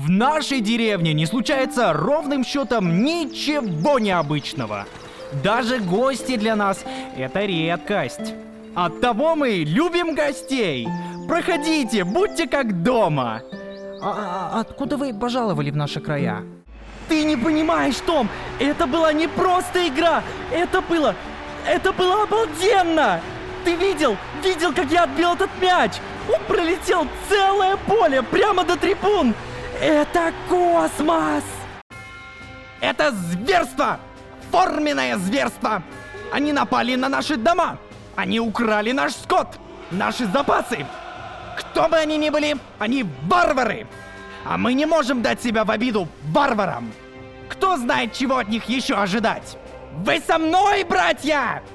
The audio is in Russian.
В нашей деревне не случается ровным счетом ничего необычного. Даже гости для нас – это редкость. Оттого мы любим гостей. Проходите, будьте как дома. Откуда вы пожаловали в наши края? Ты не понимаешь, Том, это была не просто игра. Это было обалденно. Ты видел, как я отбил этот мяч? Он пролетел целое поле прямо до трибун. Это космос! Это зверство! Форменное зверство! Они напали на наши дома! Они украли наш скот! Наши запасы! Кто бы они ни были, они варвары! А мы не можем дать себя в обиду варварам! Кто знает, чего от них еще ожидать? Вы со мной, братья!